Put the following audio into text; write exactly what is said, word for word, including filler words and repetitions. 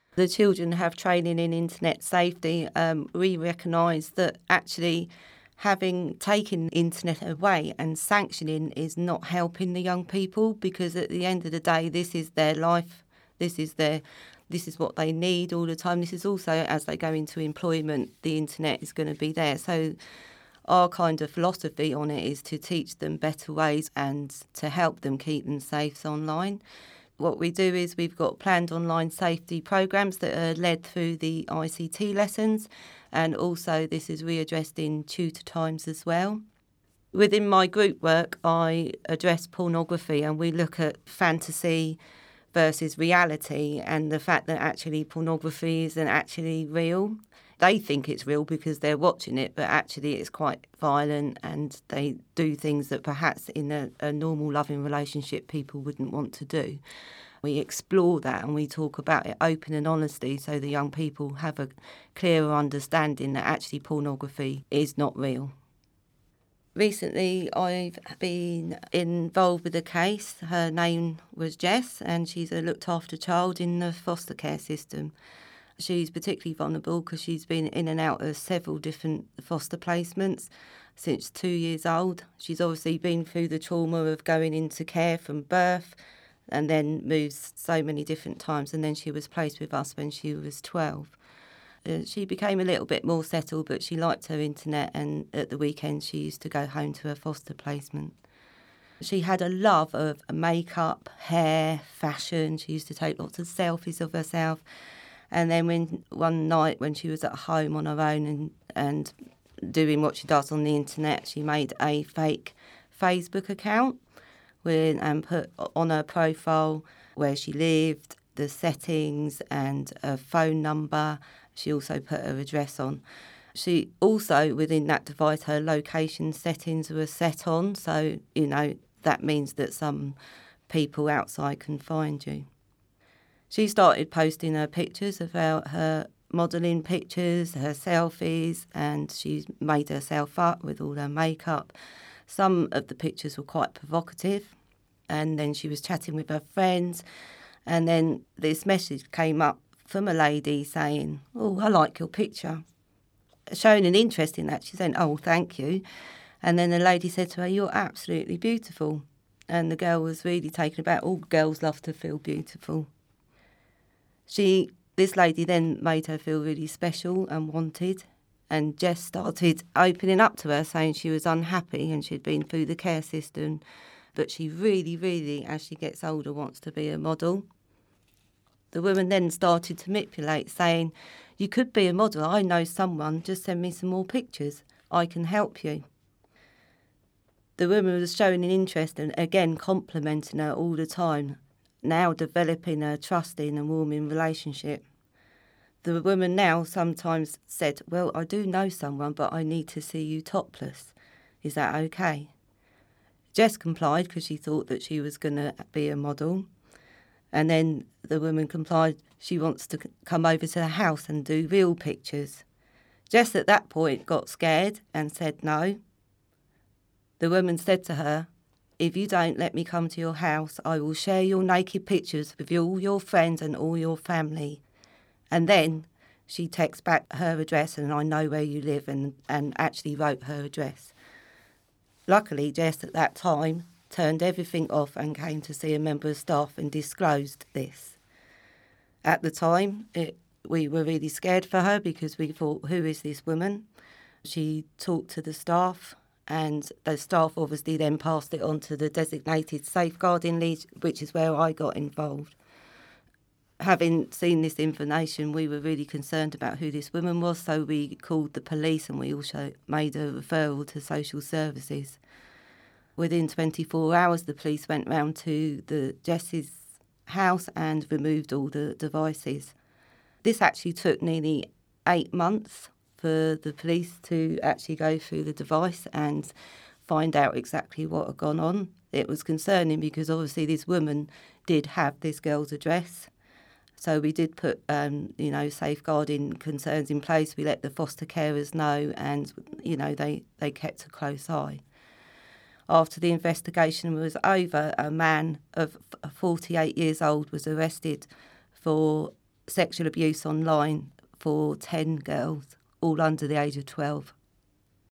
The children have training in internet safety. Um, we recognise that actually having taken internet away and sanctioning is not helping the young people, because at the end of the day, this is their life. This is their, this is what they need all the time. This is also, as they go into employment, the internet is going to be there. So our kind of philosophy on it is to teach them better ways and to help them keep them safe online. What we do is we've got planned online safety programs that are led through the I C T lessons, and also this is readdressed in tutor times as well. Within my group work, I address pornography, and we look at fantasy versus reality and the fact that actually pornography isn't actually real. They think it's real because they're watching it, but actually it's quite violent and they do things that perhaps in a, a normal loving relationship people wouldn't want to do. We explore that and we talk about it open and honestly, so the young people have a clearer understanding that actually pornography is not real. Recently, I've been involved with a case. Her name was Jess, and she's a looked after child in the foster care system. She's particularly vulnerable because she's been in and out of several different foster placements since two years old. She's obviously been through the trauma of going into care from birth and then moves so many different times, and then she was placed with us when she was twelve. Uh, she became a little bit more settled, but she liked her internet, and at the weekend she used to go home to her foster placement. She had a love of makeup, hair, fashion. She used to take lots of selfies of herself. And then when one night when she was at home on her own and, and doing what she does on the internet, she made a fake Facebook account with, and put on her profile where she lived, the settings and a phone number. She also put her address on. She also, within that device, her location settings were set on. So, you know, that means that some people outside can find you. She started posting her pictures about her modelling pictures, her selfies, and she made herself up with all her makeup. Some of the pictures were quite provocative, and then she was chatting with her friends, and then this message came up from a lady saying, "Oh, I like your picture." Showing an interest in that, she said, "Oh, thank you." And then the lady said to her, "You're absolutely beautiful." And the girl was really taken aback. All girls love to feel beautiful. She, this lady then made her feel really special and wanted, and Jess started opening up to her, saying she was unhappy and she'd been through the care system, but she really, really, as she gets older, wants to be a model. The woman then started to manipulate, saying, "You could be a model. I know someone. Just send me some more pictures. I can help you." The woman was showing an interest and, again, complimenting her all the time, now developing a trusting and warming relationship. The woman now sometimes said, "Well, I do know someone, but I need to see you topless. Is that okay?" Jess complied because she thought that she was going to be a model. And then the woman complied she wants to come over to the house and do real pictures. Jess at that point got scared and said no. The woman said to her, "If you don't let me come to your house, I will share your naked pictures with all your friends and all your family." And then she texts back her address, and "I know where you live," and, and actually wrote her address. Luckily, Jess at that time turned everything off and came to see a member of staff and disclosed this. At the time, it, we were really scared for her because we thought, who is this woman? She talked to the staff, and the staff obviously then passed it on to the designated safeguarding lead, which is where I got involved. Having seen this information, we were really concerned about who this woman was, so we called the police and we also made a referral to social services. Within twenty-four hours, the police went round to the Jess's house and removed all the devices. This actually took nearly eight months for the police to actually go through the device and find out exactly what had gone on. It was concerning because obviously this woman did have this girl's address. So we did put, um, you know, safeguarding concerns in place. We let the foster carers know and, you know, they, they kept a close eye. After the investigation was over, a man of forty-eight years old was arrested for sexual abuse online for ten girls, all under the age of twelve.